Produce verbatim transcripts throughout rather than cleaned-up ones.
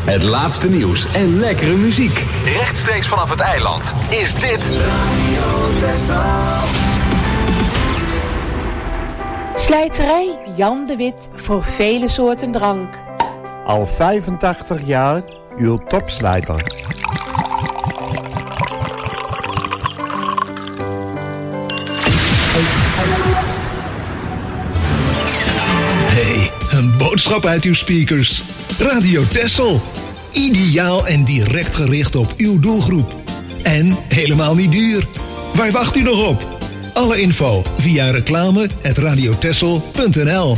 Het laatste nieuws en lekkere muziek. Rechtstreeks vanaf het eiland is dit Radio Texel. Slijterij Jan de Wit voor vele soorten drank. Al vijfentachtig jaar uw topslijter. Hey, een boodschap uit uw speakers. Radio Texel. Ideaal en direct gericht op uw doelgroep. En helemaal niet duur. Waar wacht u nog op? Alle info via reclame at radiotexel punt n l.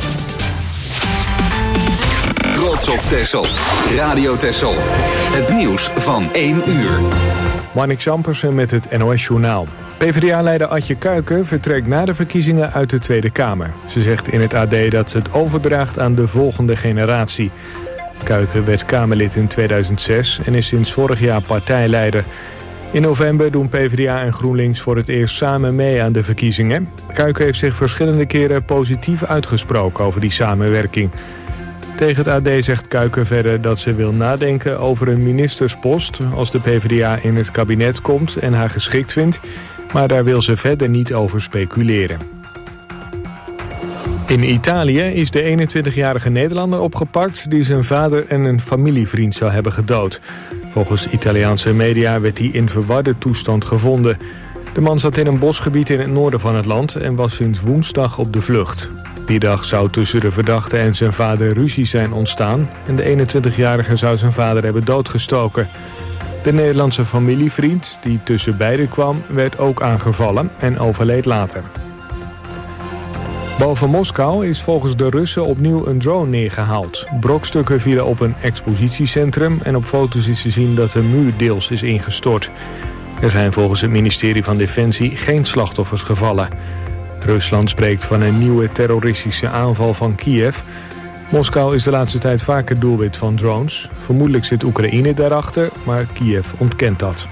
Trots op Texel. Radio Texel. Het nieuws van één uur. Marnix Ampersen met het N O S-journaal. PvdA-leider Adje Kuiken vertrekt na de verkiezingen uit de Tweede Kamer. Ze zegt in het A D dat ze het overdraagt aan de volgende generatie. Kuiken werd Kamerlid in tweeduizend zes en is sinds vorig jaar partijleider. In november doen PvdA en GroenLinks voor het eerst samen mee aan de verkiezingen. Kuiken heeft zich verschillende keren positief uitgesproken over die samenwerking. Tegen het A D zegt Kuiken verder dat ze wil nadenken over een ministerspost als de PvdA in het kabinet komt en haar geschikt vindt, maar daar wil ze verder niet over speculeren. In Italië is de eenentwintigjarige Nederlander opgepakt die zijn vader en een familievriend zou hebben gedood. Volgens Italiaanse media werd hij in verwarde toestand gevonden. De man zat in een bosgebied in het noorden van het land en was sinds woensdag op de vlucht. Die dag zou tussen de verdachte en zijn vader ruzie zijn ontstaan en de eenentwintigjarige zou zijn vader hebben doodgestoken. De Nederlandse familievriend, die tussen beiden kwam, werd ook aangevallen en overleed later. Boven Moskou is volgens de Russen opnieuw een drone neergehaald. Brokstukken vielen op een expositiecentrum en op foto's is te zien dat de muur deels is ingestort. Er zijn volgens het ministerie van Defensie geen slachtoffers gevallen. Rusland spreekt van een nieuwe terroristische aanval van Kiev. Moskou is de laatste tijd vaker doelwit van drones. Vermoedelijk zit Oekraïne daarachter, maar Kiev ontkent dat.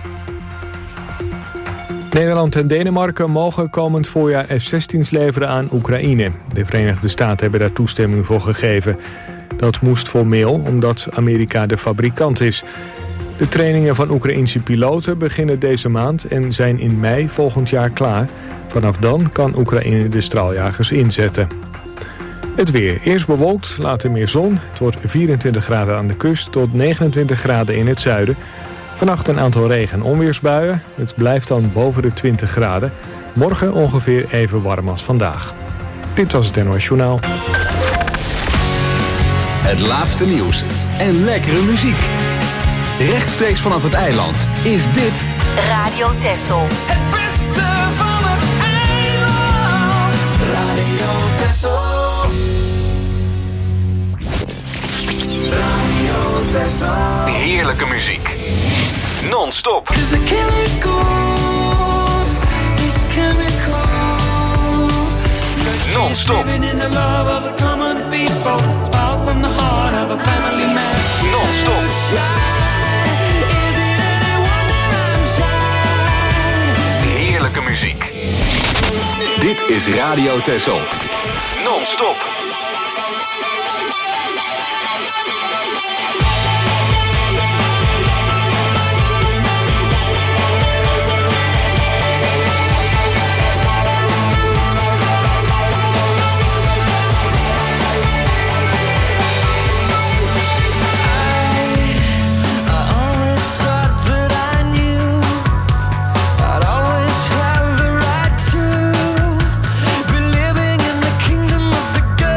Nederland en Denemarken mogen komend voorjaar F zestien's leveren aan Oekraïne. De Verenigde Staten hebben daar toestemming voor gegeven. Dat moest formeel, omdat Amerika de fabrikant is. De trainingen van Oekraïense piloten beginnen deze maand en zijn in mei volgend jaar klaar. Vanaf dan kan Oekraïne de straaljagers inzetten. Het weer. Eerst bewolkt, later meer zon. Het wordt vierentwintig graden aan de kust tot negenentwintig graden in het zuiden. Vannacht een aantal regen- en onweersbuien. Het blijft dan boven de twintig graden. Morgen ongeveer even warm als vandaag. Dit was het N O S Journaal. Het laatste nieuws en lekkere muziek. Rechtstreeks vanaf het eiland is dit Radio Texel. Het beste van het eiland. Radio Texel. Radio Texel. heerlijke muziek. Non-stop. Non-stop. Non-stop. Heerlijke muziek. Dit is Radio Texel. Non-stop. Living in the kingdom of the girl.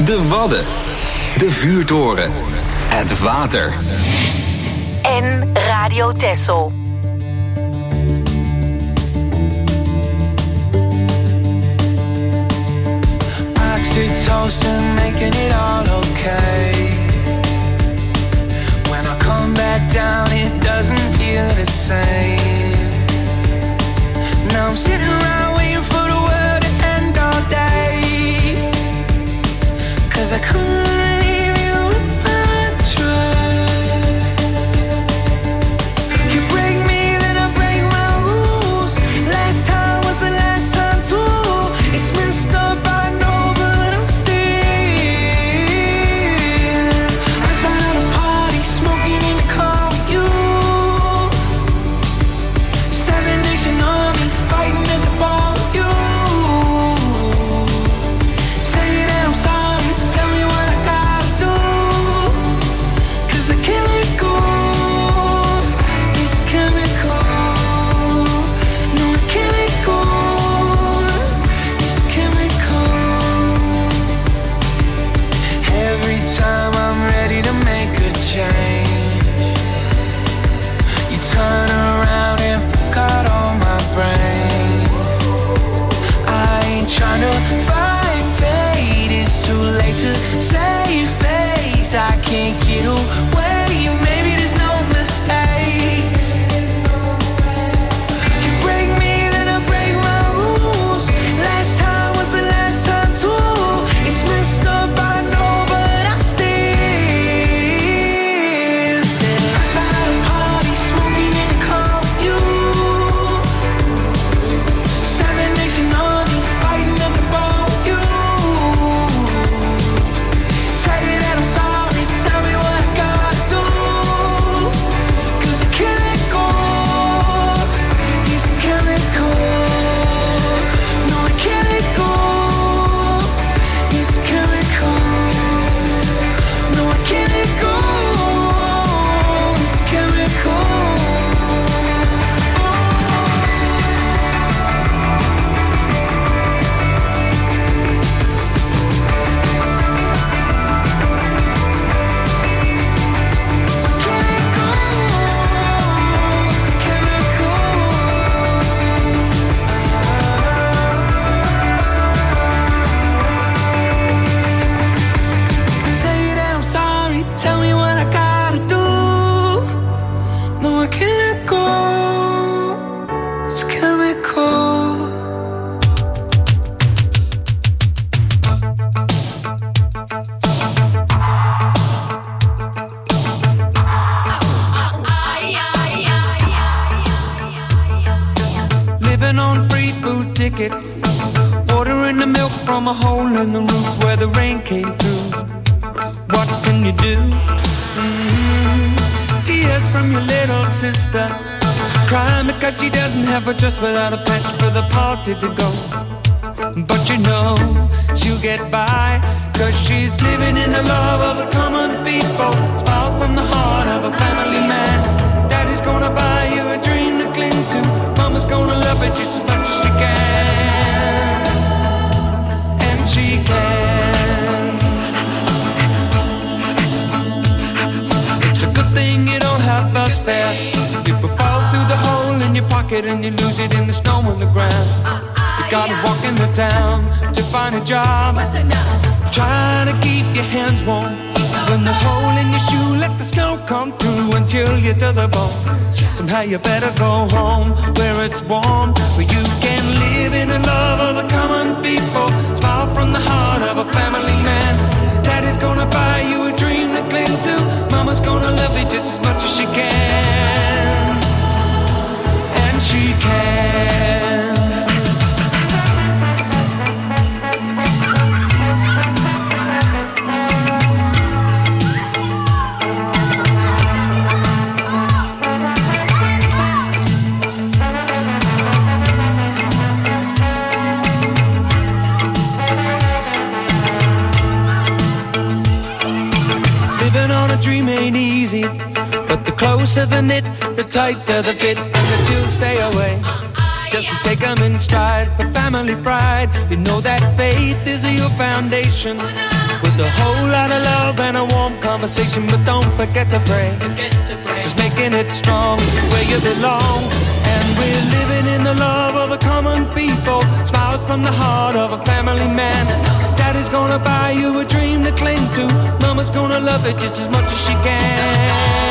De Wadden. De Vuurtoren. Het water. En Radio Texel. Oxytocin making it all okay. When I come back down it doesn't feel the same. Now I'm sitting around waiting for the world to end all day. Cause I couldn't leave you if I tried. You break me then I break my rules. Last time was the last time too. It's messed up I know but I'm still outside of the party smoking in the car with you. Seven Nation Army fighting at the bar with you. Say that I'm sorry, tell me what I gotta do. Cause I can't let go. It's chemical. No, I can't let go. It's chemical. Every time I'm ready to make a change, you turn around and pick out all my brains. I ain't trying to fight fate, it's too late to save face. I can't get away, maybe there's no mistakes. You break me, then I break my rules. Last time was the last time too. It's messed up, I know, but I still, still outside the party, smoking in the car with you. Seven Nation Army fighting at the bar with you. Tell you that I'm sorry, tell me what I gotta do. Cause I can't let go. It's chemical. No, I can't let go. It's chemical. No, I can't let go. It's chemical. Say that I'm sorry, tell me what I gotta do. No, I can't let go. It's chemical. Living on free food tickets, watering the milk from a hole in the roof where the rain came through. What can you do? Mm-hmm. Tears from your little sister, crying because she doesn't have a dress without a patch for the party to go. But you know she'll get by, cause she's living in the love of the common people. Smiles from the heart of a family man. Daddy's gonna buy you a dream to cling to. Mama's gonna love it just as much as she can. And she can. It's a good thing you don't have us there. People fall through the hole in your pocket and you lose it in the snow on the ground. You gotta walk in the town to find a job. Try to keep your hands warm. When the hole in your shoe, let the snow come through and chill you to the bone. Somehow you better go home where it's warm, where you can live in the love of the common people. Smile from the heart of a family man. Daddy's gonna buy you a dream to cling to. Mama's gonna love you just as much as she can. And she can. Dream ain't easy, but the closer the knit, the tighter the fit, and the chills stay away. Just take them in stride for family pride. You know that faith is your foundation. With a whole lot of love and a warm conversation. But don't forget to pray. Just making it strong where you belong. And we're living in the love of the common people. Smiles from the heart of a family man. Daddy's gonna buy you a dream to cling to. Mama's gonna love it just as much as she can.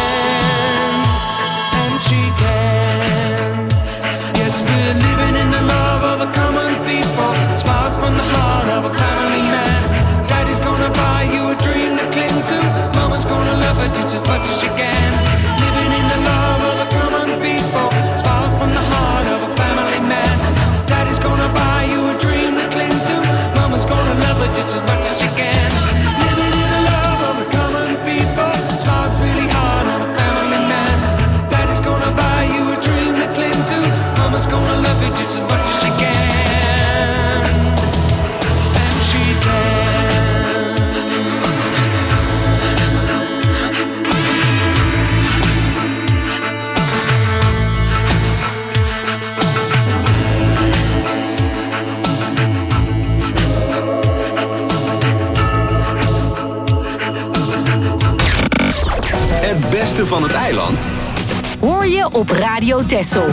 And she can. Yes, we're living in the love of the common people. Smiles from the heart of a family man. Daddy's gonna buy you a dream to cling to. Mama's gonna love it just as much as she can. Living in the love of the common people. Smiles from the heart of a family man. Daddy's gonna buy you a dream to cling to. Mama's gonna love it just as much as she can. Living in the love of the common people. Smiles really hard on a family man. Daddy's gonna buy you a dream to cling to. Mama's gonna love it just as much as she can. And she can. Het beste van het eiland hoor je op Radio Texel.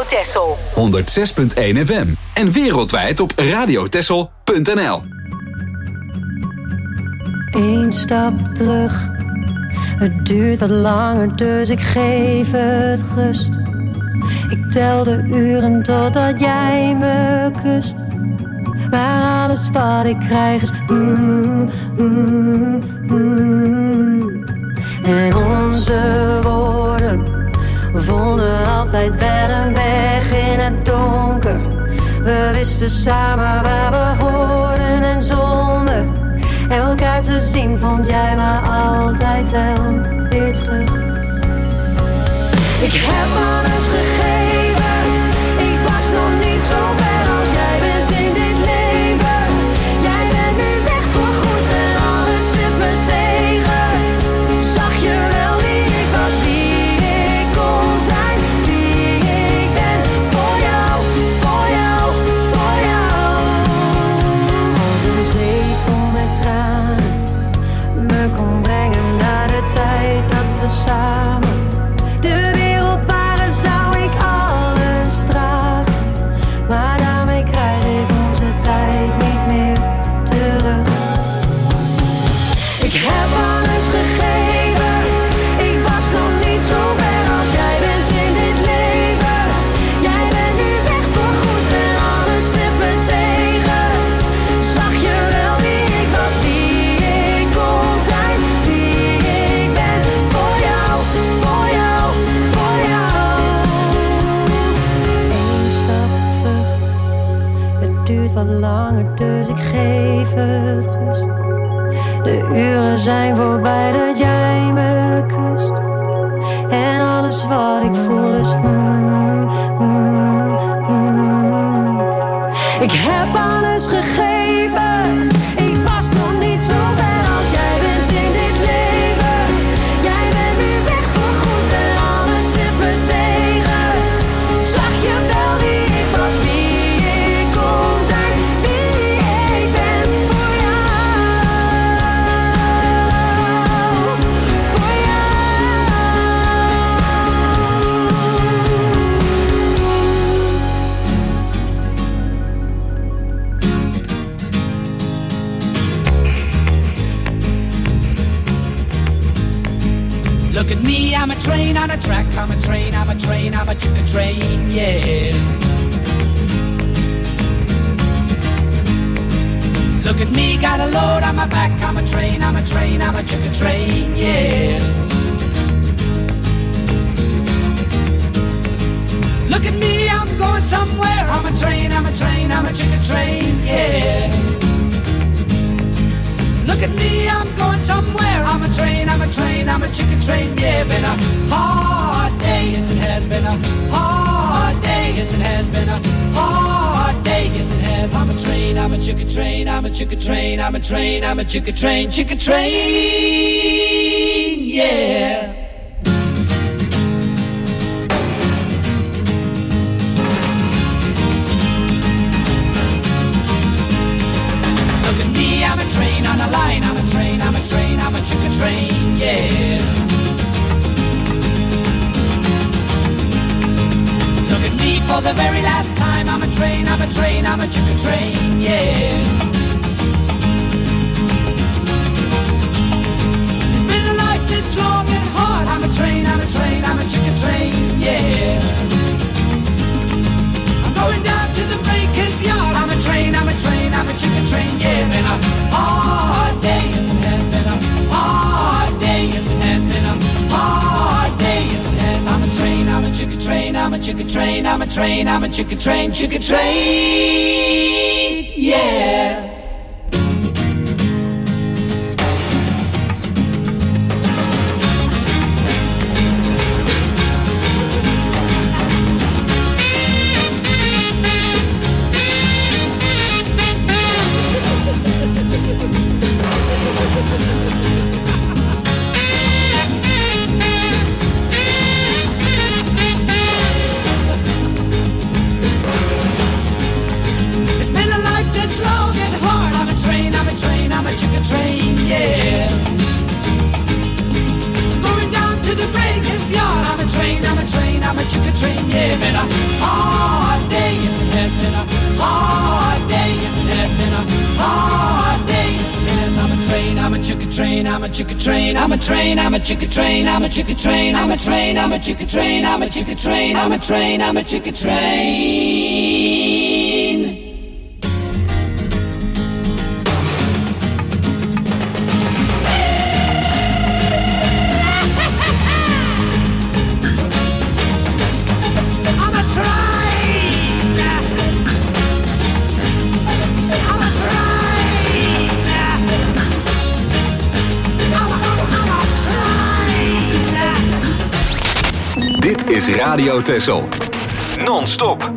Texel. honderdzes punt één F M. En wereldwijd op radiotexel punt n l. Eén stap terug. Het duurt wat langer, dus ik geef het rust. Ik tel de uren totdat jij me kust. Maar alles wat ik krijg is mm, mm, mm. En onze woorden vonden altijd wel een weg in het donker. We wisten samen waar we hoorden en zonder elkaar te zien vond jij me altijd wel weer terug. Ik heb alles gegeven, ik was nog niet zo ver als jij bent in dit leven. Jij bent nu weg voor goed en alles zit me tegen. Zag je wel wie ik was, wie ik kon zijn, wie ik ben. Voor jou, voor jou, voor jou. Als een zee vol met tranen me kon brengen naar de tijd dat we samen de wereld waren, zou ik alles dragen. Maar daarmee krijg ik onze tijd niet meer terug. Ik heb alles gegeven, ik was nog niet zo ver als jij bent in dit leven. Jij bent nu weg voor goed en alles zit me tegen. Zag je wel wie ik was, wie ik kon zijn, wie ik ben. Voor jou, voor jou, voor jou. Eén stap terug, het duurt wat langer, dus ik geef het rust. De uren zijn voorbij dat jij me kust. En alles wat ik voel is mm, mm, mm. Ik heb alles gegeven, ik was nog niet zo ver als jij bent in dit leven. Jij bent nu weg voor goed en alles zit me tegen. Zag je wel wie ik was, wie ik kon zijn, wie ik ben. Voor jou, voor Look at me, I'm a train on a track, I'm a train, I'm a train, I'm a chicken train, yeah. Look at me, got a load on my back, I'm a train, I'm a train, I'm a chicken train, yeah. Look at me, I'm going somewhere, I'm a train, I'm a train, I'm a chicken train, yeah. Look at me, I'm going somewhere. I'm a train, I'm a train, I'm a chicken train. Yeah, been a hard day, yes it has been a hard day, yes it has been a hard day, yes it has. I'm a train, I'm a chicken train, I'm a chicken train, I'm a train, I'm a chicken train, chicken train, yeah. Line, I'm a train, I'm a train, I'm a chicken train, yeah. Look at me for the very last time. I'm a train, I'm a train, I'm a chicken train, yeah. It's been a life that's long and hard. I'm a train, I'm a train, I'm a chicken train, yeah. I'm going down to the baker's yard. I'm a train, I'm a train, I'm a chicken train, yeah. Been a hard day, yes it has been a hard day, yes it has been a hard day, yes it has. I'm a train, I'm a chicken train, I'm a chicken train, I'm a train, I'm a chicken train, chicken train, yeah. train, I'm a chicken train, I'm a train, I'm a chicken train, I'm a chicken train, I'm a train, I'm a chicken train, I'm a chicken train, I'm a train, I'm a chicken train. Dit is Radio Texel. Non-stop.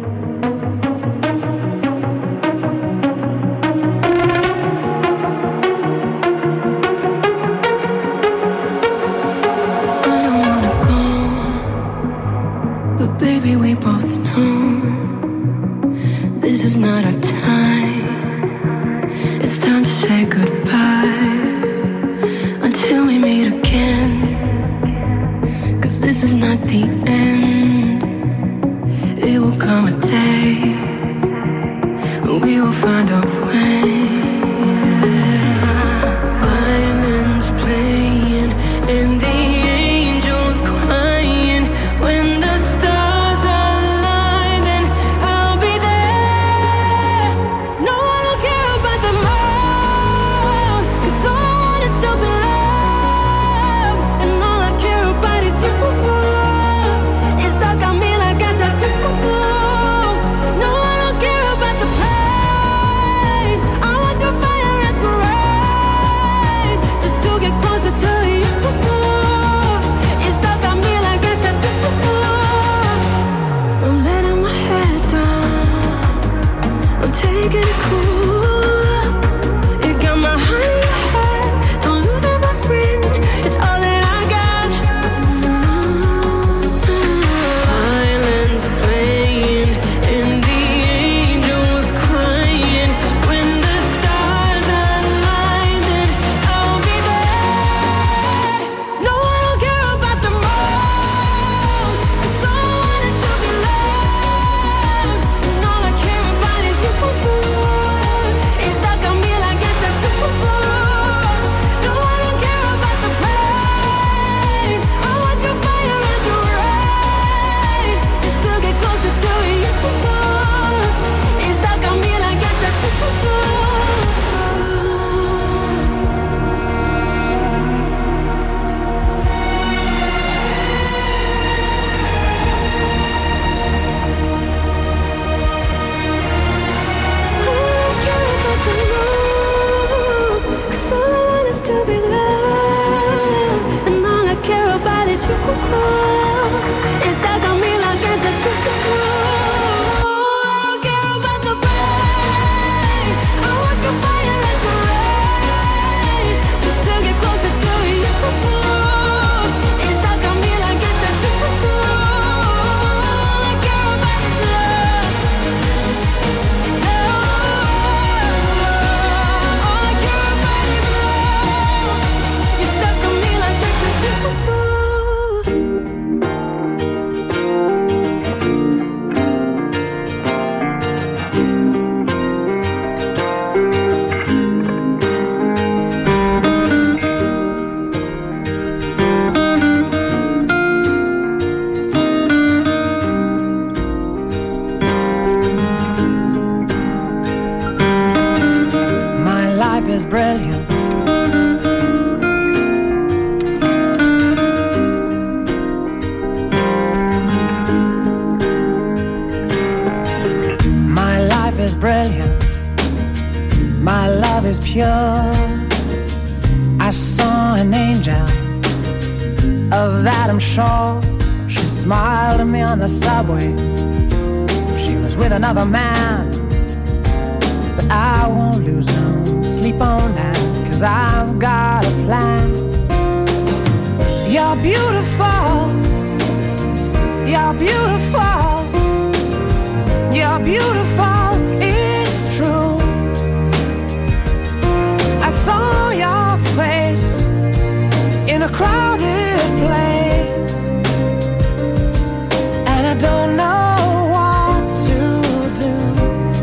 Baby, we both know this is not our time. It's time to say goodbye until we meet again. 'Cause this is not the end. It will come a day when we will find a way. Violins playing and the angels crying. When the stars align, then I'll be there. No one will care about the moon, 'cause all I want is to be loved, and all I care about is you. It's stuck on me like a tattoo. No one will care about the pain. I want through fire and through rain, just to get closer to you. It's stuck on me like a tattoo. I'm letting my head down, I'm taking it cool. You got my heart in your head, don't lose it, my friend. It's all that I got. Violins playing and the angels crying. When the stars align, then I'll be there. No one will care about the moon, 'cause all I want is to be loved, and all I care about is you. It's stuck on me like a tattoo. No one will care about the pain. I want your fire and your rain, just to get closer to you. It's stuck on me like a tattoo. Cause all I want is to be loved, and all I care about is you. It's stuck on me like a tattoo. I don't care about the pain. I want your fire and the rain, just to get closer to you. It's stuck on me like a tattoo. All I care about is love. All I care about is love. You're stuck on me like a tattoo. My life is brilliant. My life is brilliant. My love is pure. I saw an angel, of that I'm sure. She smiled at me on the subway. She was with another man, but I won't lose no sleep on that, 'cause I've got a plan. You're beautiful, you're beautiful, you're beautiful, it's true. I saw your face in a crowded place, and I don't know what to do.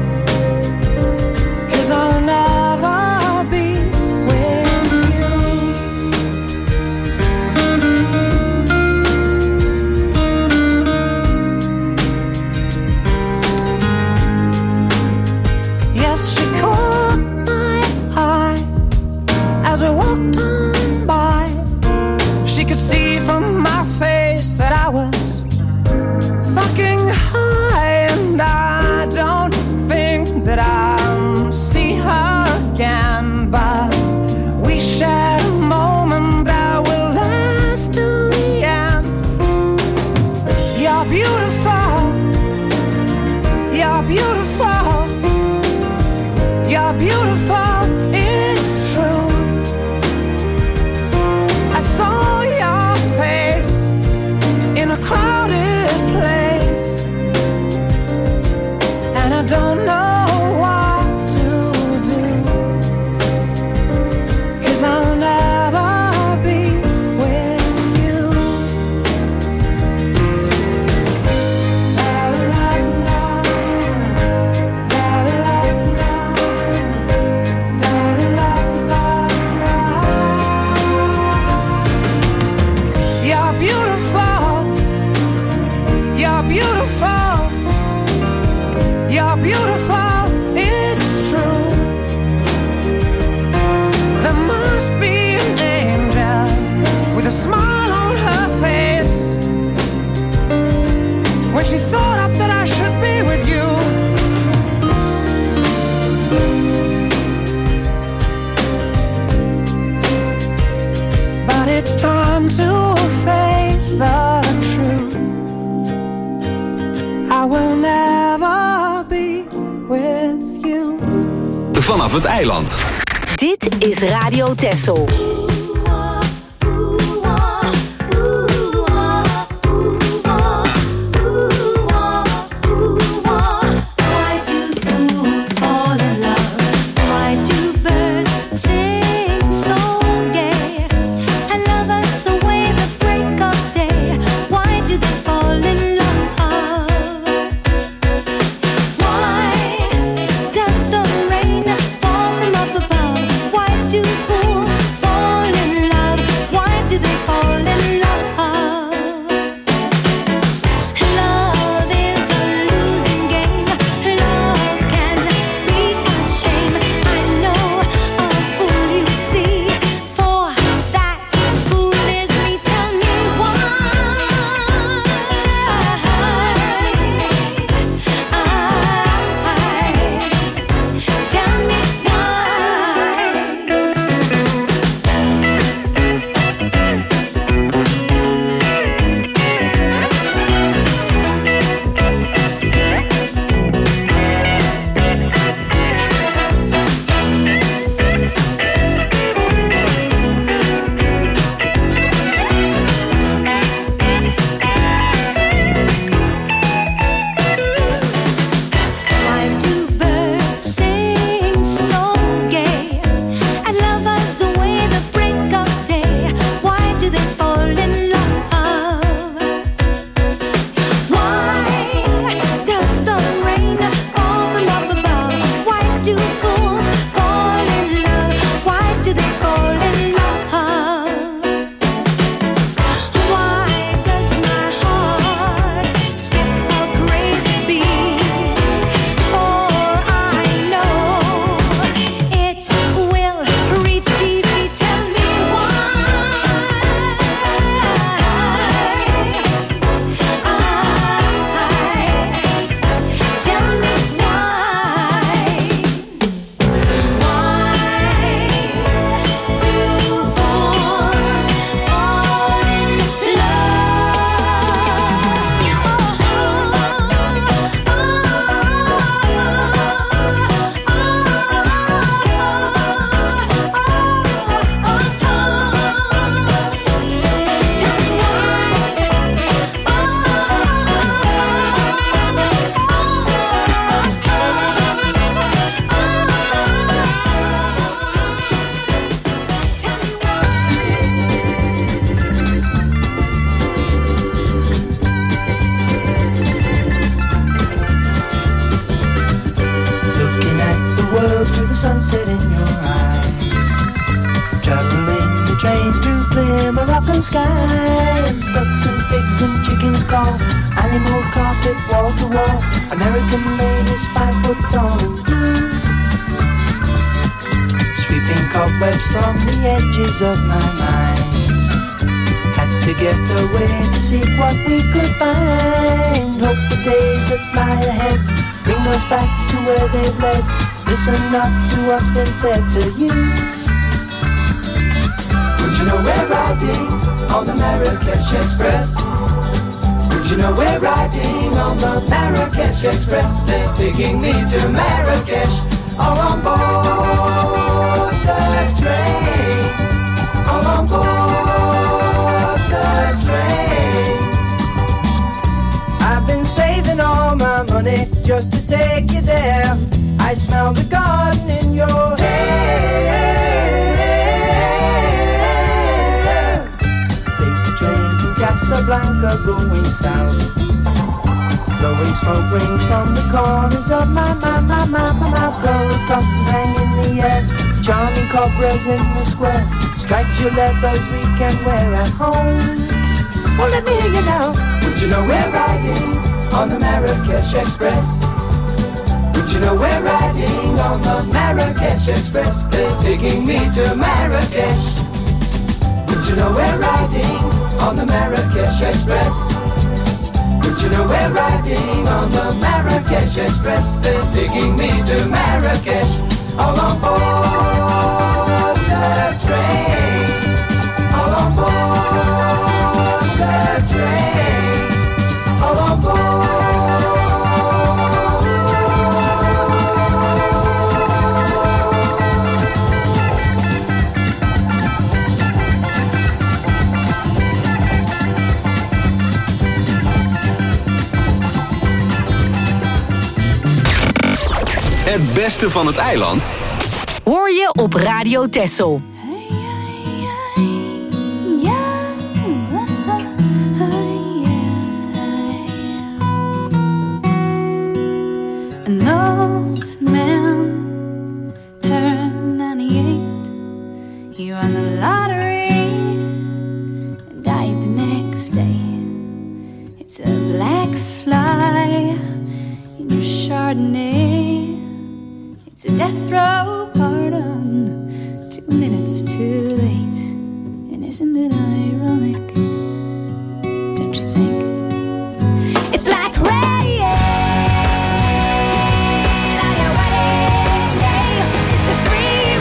to face the truth. I will never be with you. Vanaf het eiland. Dit is Radio Texel. sunset in your eyes. Traveling the train through clear Moroccan skies. Ducks and pigs and chickens call. Animal carpet wall to wall. American ladies five foot tall and blue. Sweeping cobwebs from the edges of my mind. Had to get away to see what we could find. Hope the days that lie ahead bring us back to where they've led. Listen not to what's been said to you. Would you know we're riding on the Marrakesh Express? Would you know we're riding on the Marrakesh Express? They're taking me to Marrakesh, all on board the train, all on board the train. I've been saving all my money just to take you there. I smell the garden in your hair. Take the train to Casablanca going south. Blowing smoke rings from the corners of my, my, my, my, my mouth. Gold coffins hang in the air. Charming cobras in the square. Striped leathers we can wear at home. Well, let me hear you now. Would you know we're riding on the Marrakesh Express? Would you know we're riding on the Marrakesh Express? They're taking me to Marrakesh. Would you know we're riding on the Marrakesh Express? Would you know we're riding on the Marrakesh Express? They're taking me to Marrakesh, all on board the train, all on board Het beste van het eiland hoor je op Radio Texel. An old man turned ninety-eight. He won the lottery and died the next day. It's a black fly in your Chardonnay. It's a death row pardon, two minutes too late. And isn't it ironic? Don't you think? It's like rain on your wedding day. It's a free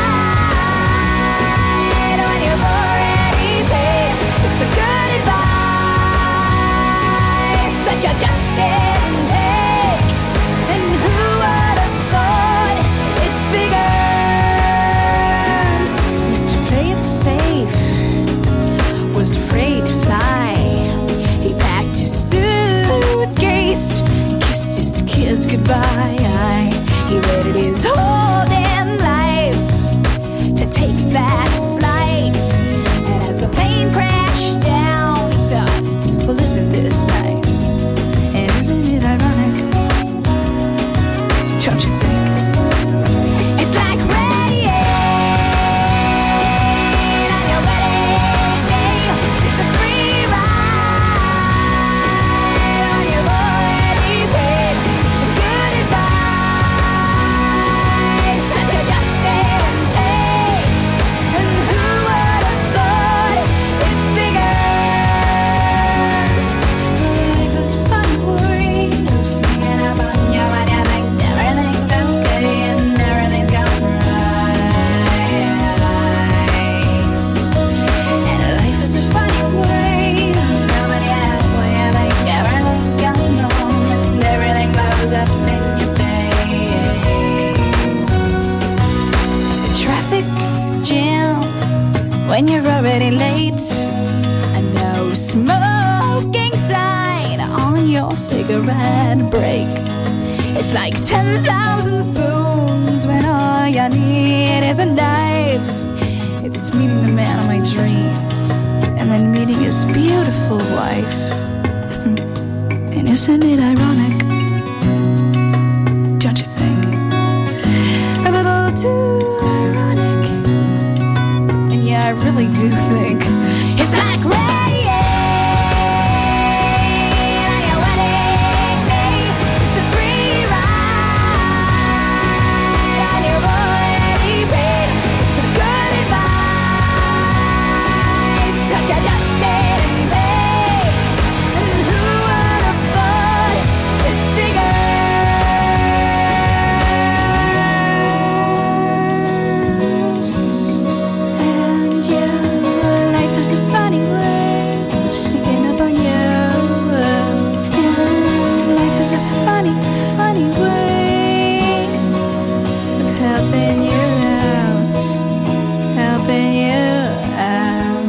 ride when you've already paid. It's the good advice that you just didn't take. And who would have thought it figures? Mister Play It Safe was afraid to fly. He packed his suitcase, kissed his kids goodbye. He waited his whole damn life to take that flight. And as the plane crashed down, he thought, well, isn't this nice? And isn't it ironic? Don't you think? It's like rain on your wedding day. It's a free ride when you've already paid. It's the good advice that you just didn't take. And who would have thought it figures? Life is funny, worry. I'm sneaking up on you when you think everything's okay and everything's going right. And life is a funny way. Coming out when you think everything's going wrong and everything blows up in your face. The traffic jam when you're already late. A no smoking sign on your cigarette break. It's like ten thousand spoons when all you need is a knife. It's meeting the man of my dreams and then meeting his beautiful wife. And isn't it ironic? Don't you think? A little too ironic. And yeah, I really do think it's like rain on your wedding day. It's a free ride and you've already paid. It's the good advice that you just didn't take. And who would have thought it figures? And yeah, life is a funny way, sneaking up on you. Yeah, life is a funny, funny way of helping you out, helping you out.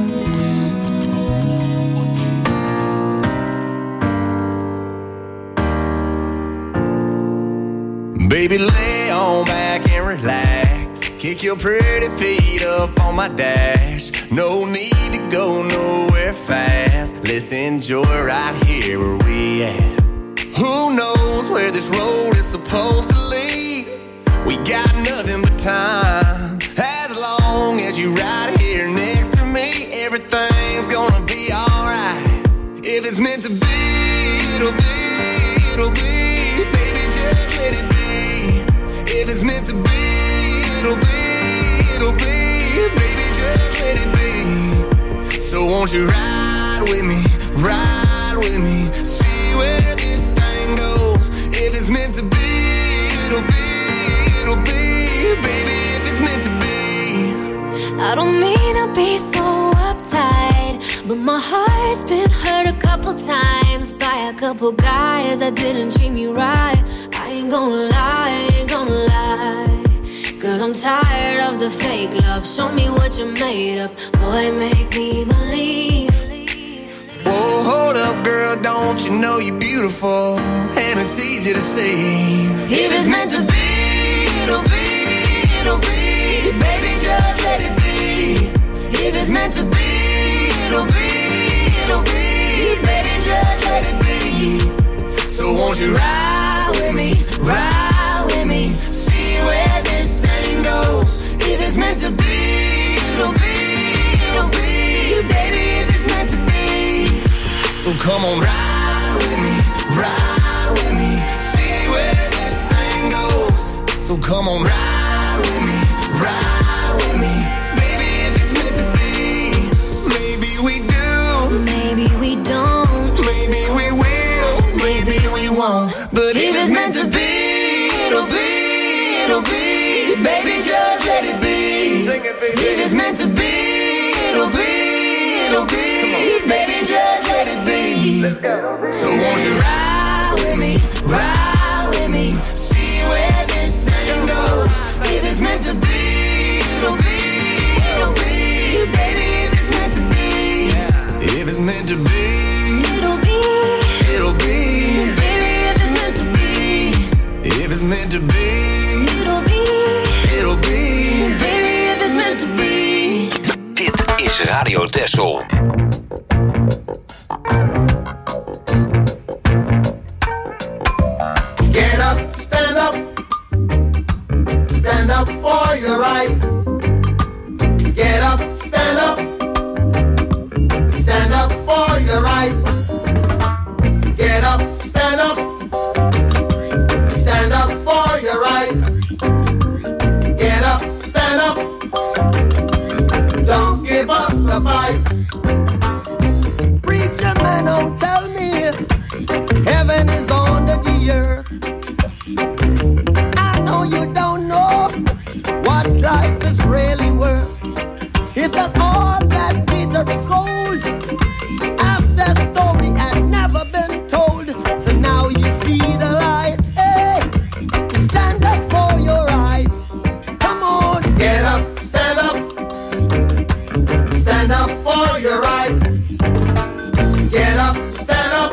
Baby, lay on back and relax. Kick your pretty feet up on my dash. No need to go nowhere fast. Let's enjoy right here where we at. Who knows where this road is supposed to lead? We got nothing but time. As long as you right here next to me, everything's gonna be alright. If it's meant to be, it'll be, it'll be. Baby, just let it be. If it's meant to be, it'll be, it'll be. Baby, just let it be. So won't you ride with me, ride with me, see where this thing goes. If it's meant to be, it'll be, it'll be. Baby, if it's meant to be. I don't mean to be so uptight, but my heart's been hurt a couple times by a couple guys that didn't treat me right. I ain't gonna lie, I ain't gonna lie, 'cause I'm tired of the fake love. Show me what you're made of, boy, make me believe. Whoa, hold up, girl, don't you know you're beautiful? And it's easy to see. If it's meant to be, won't you ride with me, ride with me, see where this thing goes. If it's meant to be, it'll be, it'll be, baby, if it's meant to be. So come on, ride with me, ride with me, see where this thing goes. So come on, ride with me, ride with me, baby, if it's meant to be. Maybe we do, maybe we don't, maybe we will, maybe we won't. But if it's meant to be, it'll be, it'll be, baby, just let it be. Sing it, baby. If it's meant to be, it'll be, it'll be, baby, just let it be. Let's go. So won't you ride with me, ride with me, see where this thing goes. If it's meant to be, it'll be, it'll be, baby, if it's meant to be. If it's meant to be, it'll be, it'll be, baby, if it's meant to be. If it's meant to be, it'll be, it'll be, baby, if it's meant to be. Dit is Radio Texel. Get up, stand up, stand up for your right. Get up, stand up, stand up for your right. Get up, stand up, stand up for your right. Get up, stand up, don't give up the fight. Preacher man, don't tell me heaven is under the earth. I know you don't know what life is really worth. It's not all that glitter is gold. Half the story had never been told. So now you see the light. Hey, stand up for your right. Come on, get up, stand up, stand up for your right. Get up, stand up,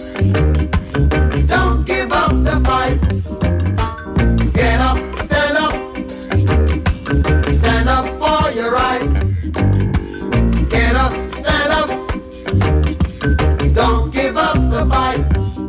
don't give up the fight. Get up, stand up, stand up for your right. Get up, stand up, don't give up the fight.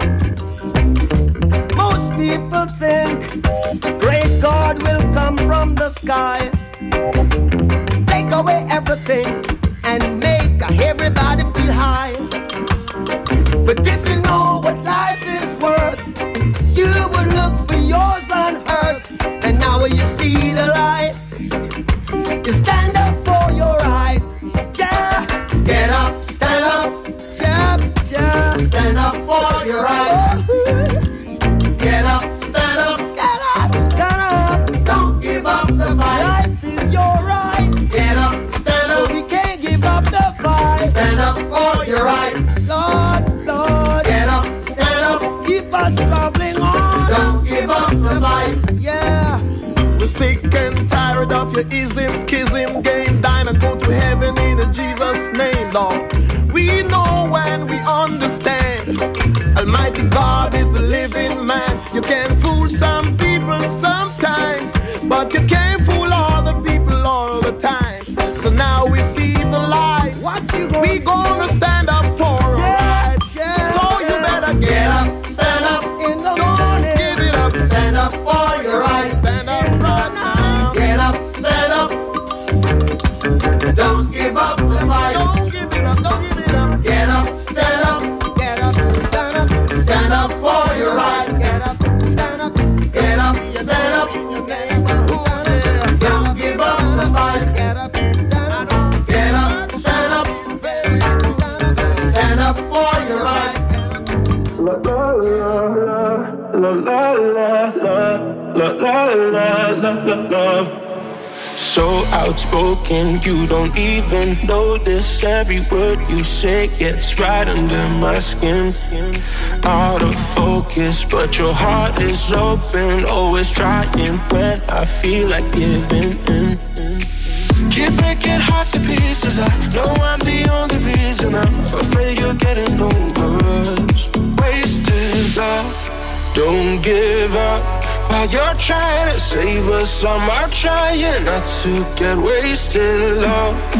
Most people think great God will come from the sky, take away everything and make everybody feel high. But if you know what life is worth, you would look for yours on earth. And now when you see the light, you stand up for your rights. Yeah. Get up, stand up, yeah, yeah. Stand up for your rights. Get up, stand up, get up, stand up. Don't give up the fight. Life is your right. Get up, stand up. So we can't give up the fight. Stand up for your right. Lord, Lord. Get up, stand up. Keep us traveling on. Don't give up the fight. Yeah. We're sick and tired of your ism, schism, game, dine and go to heaven in a Jesus' name, Lord. We know and we understand Almighty God is a living man. You can fool some people sometimes, but you can't fool all the people all the time. So now we see the light. What you gonna we gonna stand up for our yeah, rights. Yeah, so you better get, get up, stand up in the morning. Give it up, stand up for your rights. Stand up right now. Get up, stand up. Don't give up the fight. Don't give it up, don't give it up. Get up, stand up. Get up, stand up. Stand up for your right. Get up, stand up. Get up, stand up. Don't give up the fight. Get up, stand up. Get up, stand up. Stand up for your right. La la la la la la la la la la la. So outspoken, you don't even notice. Every word you say gets right under my skin. Out of focus, but your heart is open. Always trying when I feel like giving in. Keep breaking hearts to pieces. I know I'm the only reason. I'm afraid you're getting over us. Wasted love, don't give up. While you're trying to save us, some are trying not to get wasted, love.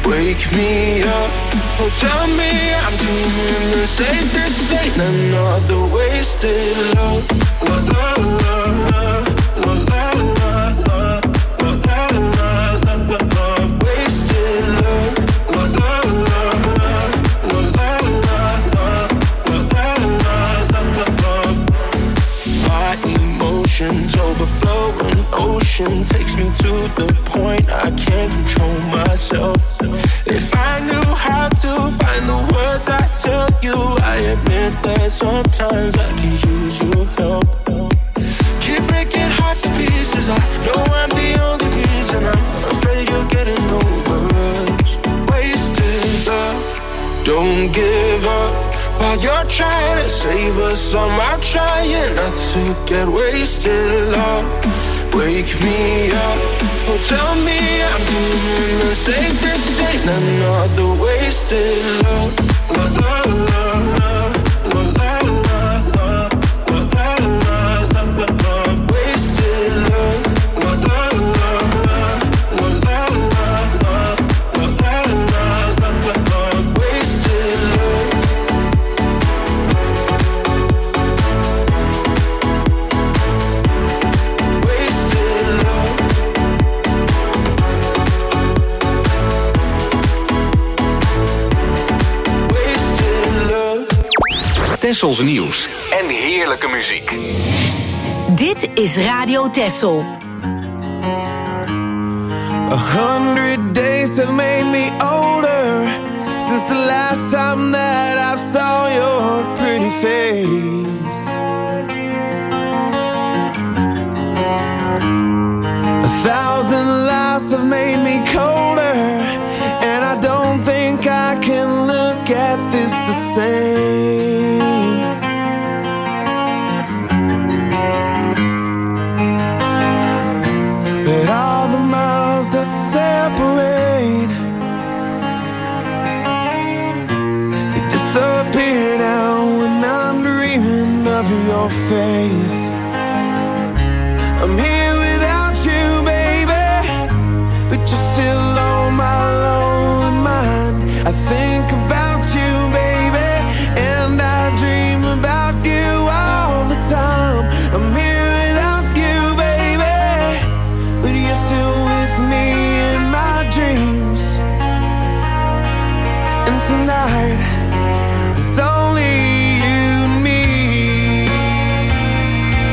wake me up. Oh, tell me I'm dreaming this ain't, this ain't another wasted love. La la la la, la la la la, la la la la la, wasted love. La la la la, la la la la, la la la la. My emotions overflowing, ocean takes me to the point I can't control myself. If I knew how to find the words I tell you, I admit that sometimes I can use your help. Keep breaking hearts to pieces, I know I'm the only reason. I'm afraid you're getting over us. Wasted love, don't give up. While you're trying to save us, I'm trying not to get wasted love. Wake me up, oh tell me I'm dreaming this ain't, this ain't another wasted love. La la la la, la la la la, la la la la la, wasted love. La la la la, la la la la, la la la la la, wasted love. Tessels nieuws en heerlijke muziek. Dit is Radio Tessel. A hundred days have made me older since the last time that I saw your pretty face. A thousand lives have made me colder, and I don't think I can look at this the same. But all the miles that separate, they disappear now when I'm dreaming of your face. I'm here without you, baby, but you're still on my lonely mind. I think about you, baby, and I dream about you all the time. I'm here without you, baby, but you're still with me in my dreams. And tonight, it's only you and me.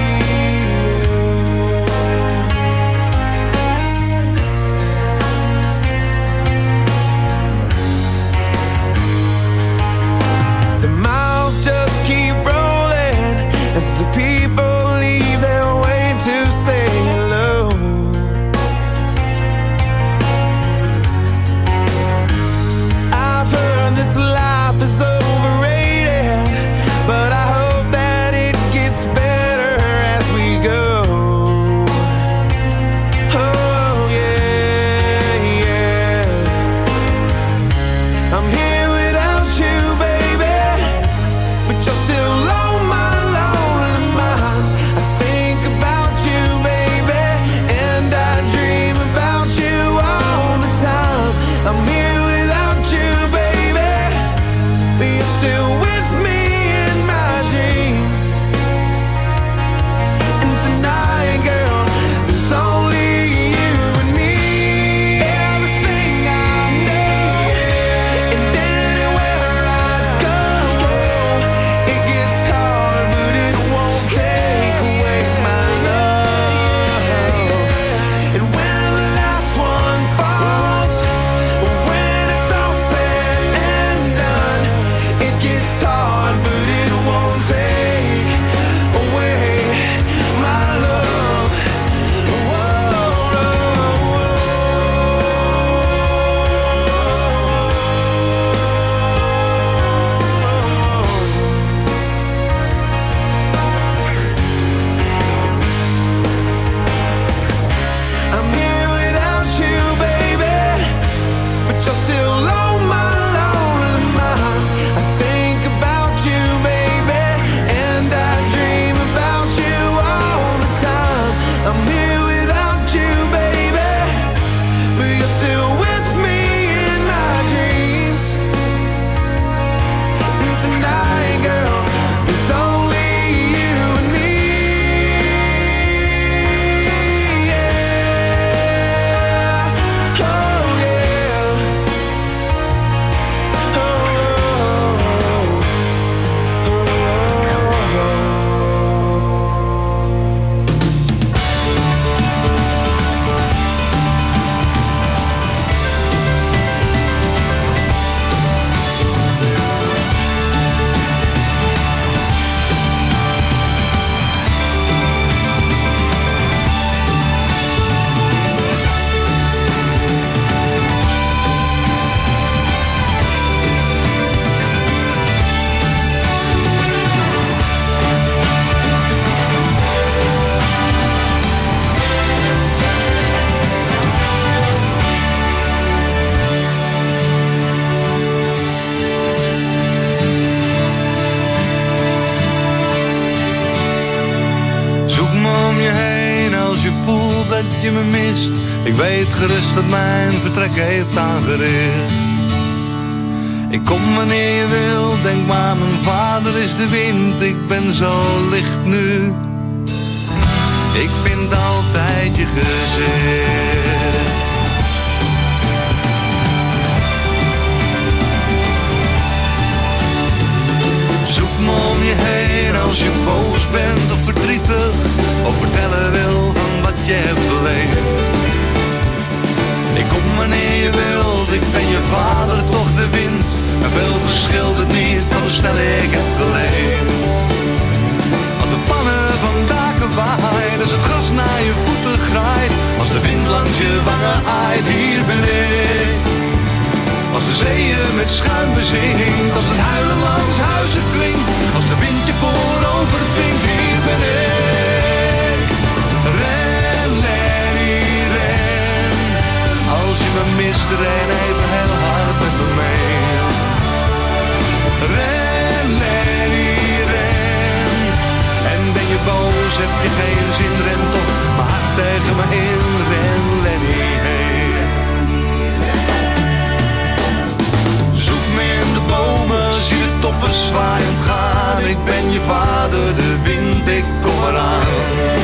je me mist. Ik weet gerust wat mijn vertrek heeft aangericht. Ik kom wanneer je wil, denk maar mijn vader is de wind. Ik ben zo licht nu, ik vind altijd je gezicht. Zoek me om je heen als je boos bent of verdrietig, of vertellen wil van wat je hebt beleefd. Ik kom wanneer je wilt, ik ben je vader, toch de wind. En veel verschilt het niet van hoe snel ik heb geleefd. Als de pannen van daken waaien, als het gras naar je voeten graait, als de wind langs je wangen aait, hier ben ik. Als de zeeën met schuim bezingt, als het huilen langs huizen klinkt, als de wind je voorover dwingt, hier ben ik. Ren, Lenny, ren. Als je me mist, ren even heel hard met me mee. Ren, Lenny, ren. En ben je boos, heb je geen zin, ren toch mijn hart tegen me in. Ren, Lenny, hey. Zoek me in de bomen, zie de toppen zwaaiend gaan. Ik ben je vader, de wind, ik kom eraan.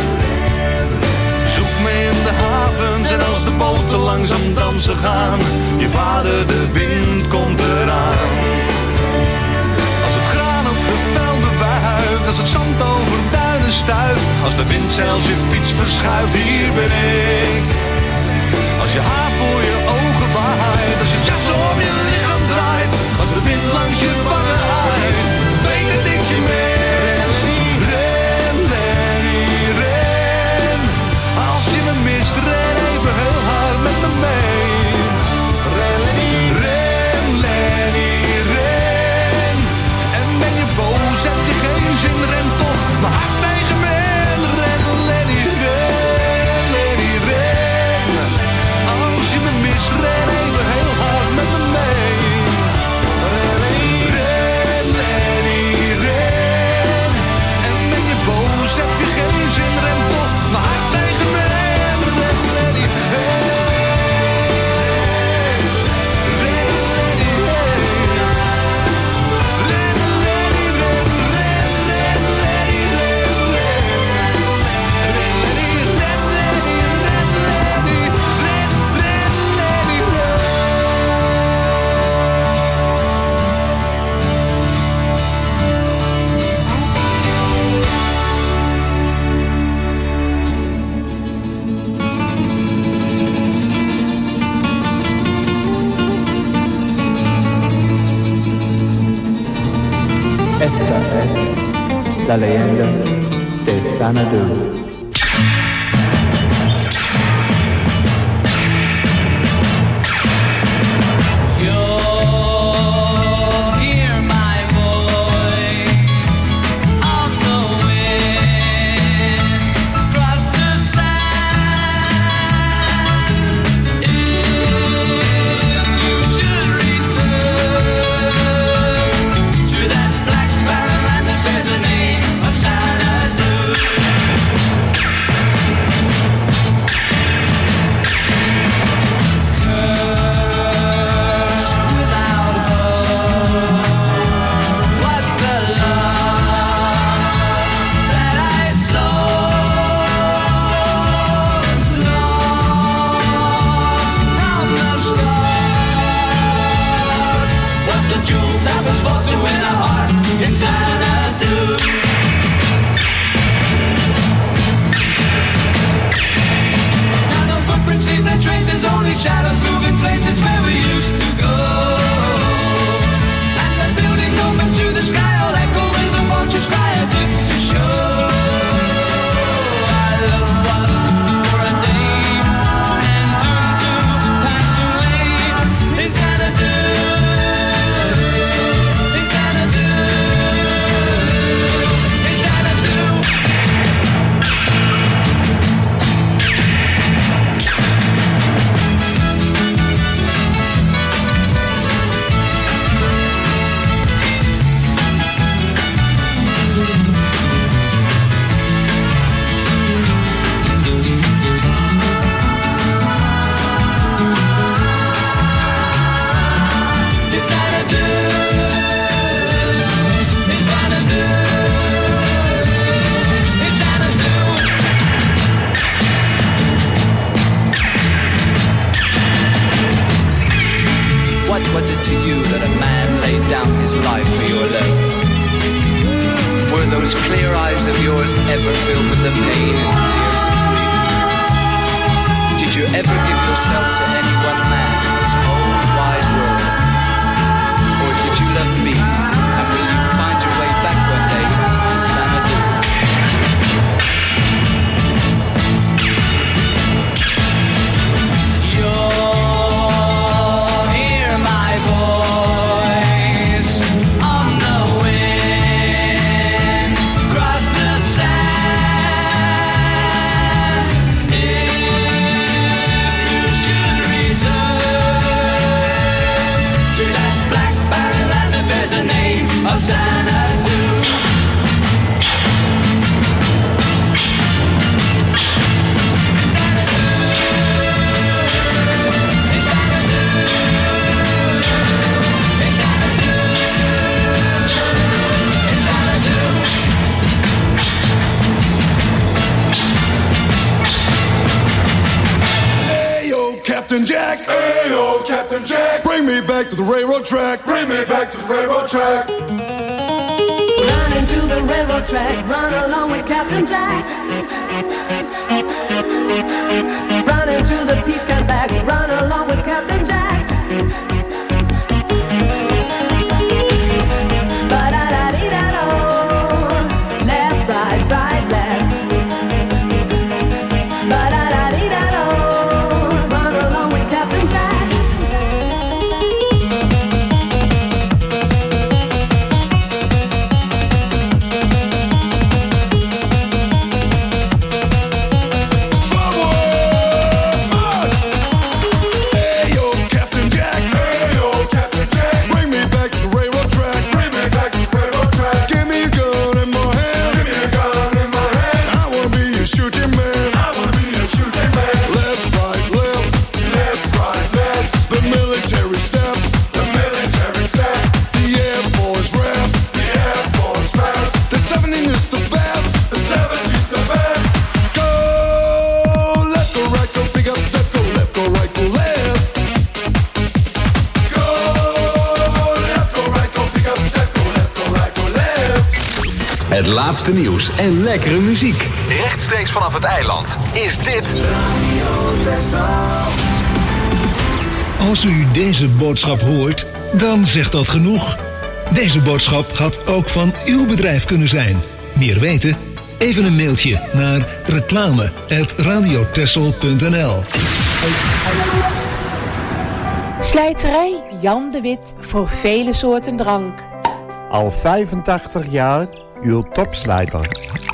Zoek me in de havens en als de boten langzaam dansen gaan. Je vader, de wind, komt eraan. Als het graan op de velden wuift, als het zand over duinen stuift, als de wind zelfs je fiets verschuift, hier ben ik. Als je haar voor je ogen waait, als je jas om je lichaam draait, als de wind langs je wangen aait, weet dat ik je mis. Ren, Lenny, ren. Als je me mist, ren even heel hard met me mee. Ren, Lenny, ren, Lenny, ren. En ben je boos, heb je geen zin, ren toch mijn hart tegen me in. Ren, Lenny, ren, Lenny, ren. Als je me mist, ren even heel hard met me mee. Ren, ren, Lenny, ren. En ben je boos, heb je geen zin, ren toch mijn hart tegen me in. Ren, Lenny, hey. Ren, Lenny, hey. Ren, Lenny, ren, ren, ren, Lenny, ren, ren. Ren, Lenny, ren, Lenny, ren, Lenny, ren, ren, Lenny, ren. Esta es la leyenda de Xanadu. Shadows moving places where we used to go. And the buildings open to the sky, all echo when the vultures cry as if to show our love was for a day and doomed to pass away. In Xanadu, in Xanadu, in Xanadu. What was it to you that a man laid down his life for your love? Were those clear eyes of yours ever filled with the pain and tears of grief? Did you ever give yourself to any one man in this whole wide world? Or did you love me, and will you find your way back one day to Xanadu? You'll hear my voice on the wind, across the sand. If you should return to that black barren land that bears the name of Xanadu. Captain Jack, hey-o, Captain Jack, bring me back to the railroad track, bring me back to the railroad track. Run into the railroad track, run along with Captain Jack. Run into the peace camp back, run along with Captain Jack. Ba-da-da-dee-da-do, left, right, right, left. Ba-da-da-dee-da-do. Het laatste nieuws en lekkere muziek. Rechtstreeks vanaf het eiland is dit Radio Texel. Als u deze boodschap hoort, dan zegt dat genoeg. Deze boodschap had ook van uw bedrijf kunnen zijn. Meer weten? Even een mailtje naar reclame apenstaartje radiotexel punt n l. Slijterij Jan de Wit voor vele soorten drank. Al vijfentachtig jaar uw topslijter.